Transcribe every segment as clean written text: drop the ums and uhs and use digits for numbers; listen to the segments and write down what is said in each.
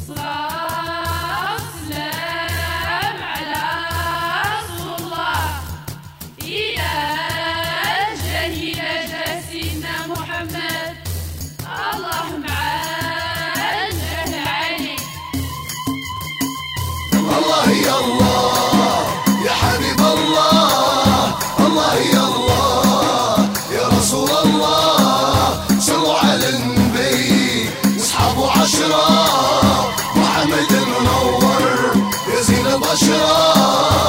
صلاة والسلام على رسول الله. يا سيدنا محمد اللهم عجل عليك. الله يا الله يا حبيب الله، الله يا الله يا رسول الله. صلوا على النبي واصحابه عشرة، محمد المنور يا زين البشرة.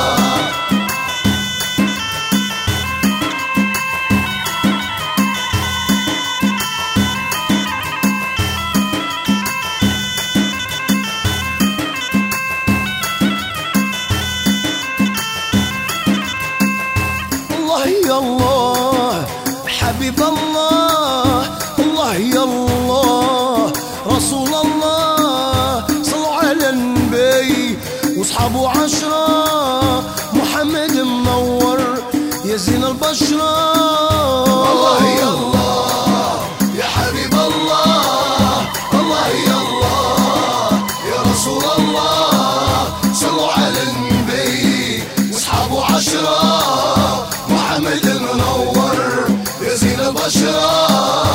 يا الله حبيب الله، الله يا الله رسول الله. صلوا على النبي واصحابه عشرة، محمد منور يا زين البشرة. الله يا الله يا حبيب الله، الله يا الله يا رسول الله. صلوا على النبي واصحابه عشرة، محمد المنور يا زين البشرة.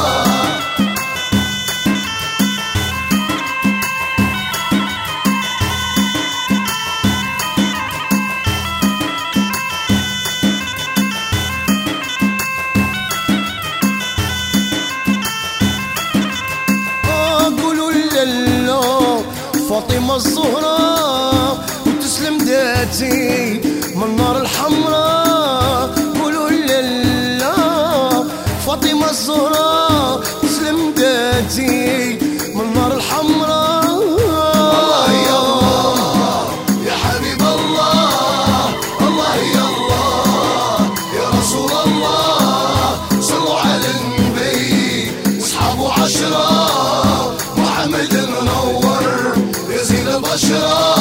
قولوا لله فاطمة الزهراء وتسلم ذاتي من النار الحمراء. قولوا لله فاطمة الزهراء تسلم ذاتي من النار الحمراء. الله يا الله يا حبيب الله، الله يا الله يا رسول الله. صلوا على النبي واصحابه عشرة، محمد المنور يا زين البشرة.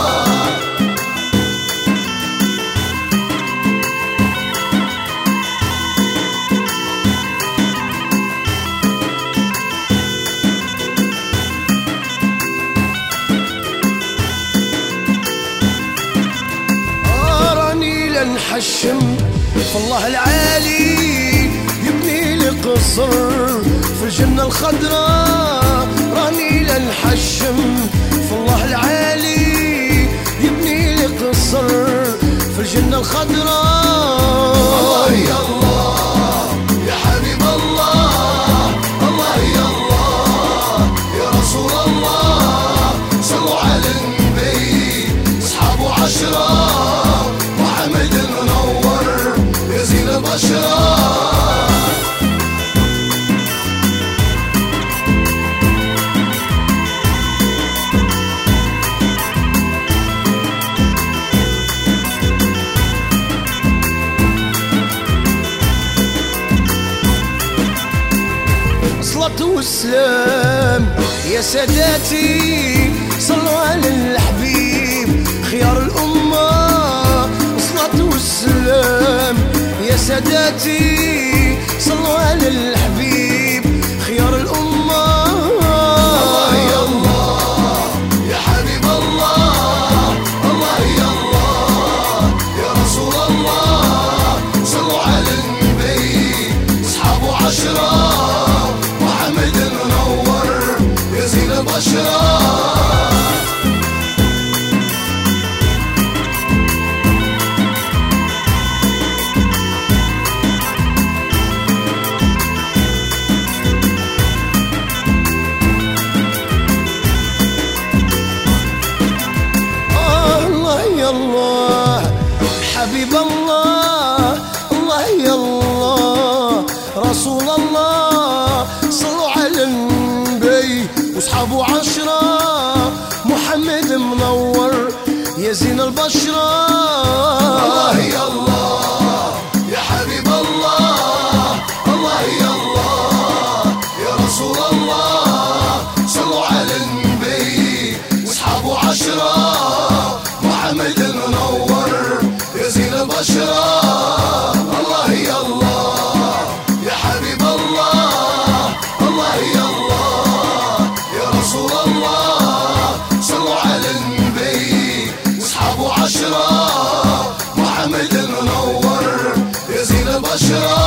نحشم في الله العالي، يبني لي قصر في الجنة الخضراء. راني لنحشم في الله العالي، يبني لي قصر في الجنة الخضراء. الله يا الله يا حبيب الله، الله يا الله يا رسول الله. صلوا على النبي واصحابه عشرة، محمد المنور يا زين البشرة. الصلاة والسلام يا ساداتي، صلوا على الحبيب خيار الأمة. الصلاة والسلام يا ساداتي، صلوا على الحبيب خيار الأمة. الله يا الله يا حبيب الله، الله يا الله يا رسول الله. صلوا على النبي واصحابه عشرة، محمد المنور يا زين البشرة. الله حبيب الله، الله يا الله رسول الله. صلوا على النبي واصحابه عشرة، محمد منور يا زين البشرة. الله يا الله يا حبيب الله، الله يا الله يا رسول الله. صلوا على النبي واصحابه عشرة، محمد المنور يا زين البشرة. الله يا الله يا حبيب الله، الله يا الله يا رسول الله. بشرى